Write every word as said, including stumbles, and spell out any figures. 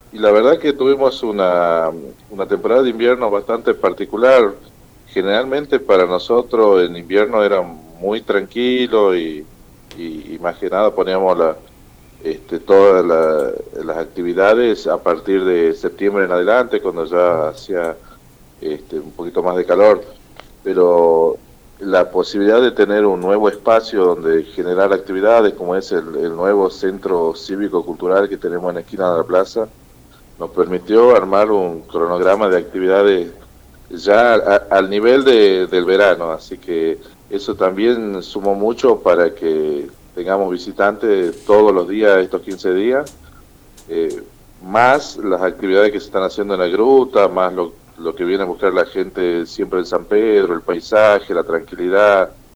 y la verdad que tuvimos una, una temporada de invierno bastante particular. Generalmente para nosotros en invierno era muy tranquilo y, y, y más que nada poníamos la, este, todas la- las actividades a partir de septiembre en adelante, cuando ya hacía este, un poquito más de calor, pero la posibilidad de tener un nuevo espacio donde generar actividades, como es el, el nuevo centro cívico-cultural que tenemos en la esquina de la plaza, nos permitió armar un cronograma de actividades ya a- al nivel de, del verano, así que eso también sumó mucho para que tengamos visitantes todos los días, estos quince días, eh, más las actividades que se están haciendo en la gruta, más lo, lo que viene a buscar la gente siempre en San Pedro, el paisaje, la tranquilidad,